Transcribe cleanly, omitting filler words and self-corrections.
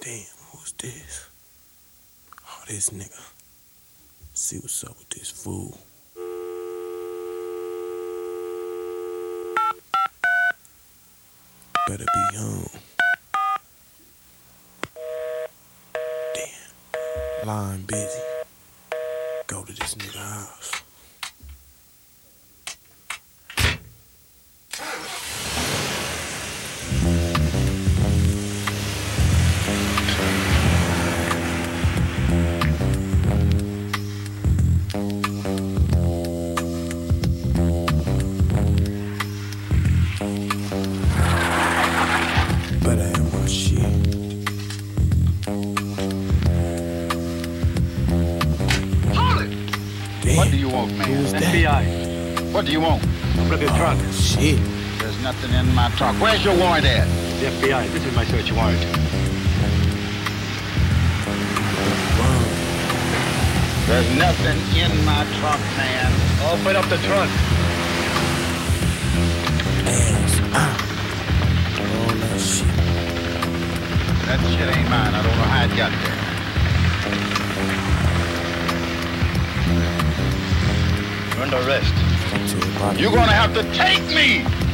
Damn, who's this? Oh, this nigga. See what's up with this fool. Better be home. Damn. Line busy. Go to this nigga house. Better have my shit. Hold it! Damn. What do you want, man? Who's that? FBI. What do you want? Look at your trunk. Shit. There's nothing in my trunk. Where's your warrant at? The FBI. This is my search warrant. There's nothing in my trunk, man. Open up the trunk. Ass out. All that shit. That shit ain't mine. I don't know how it got there. You're under arrest. To the body. You're gonna have to take me!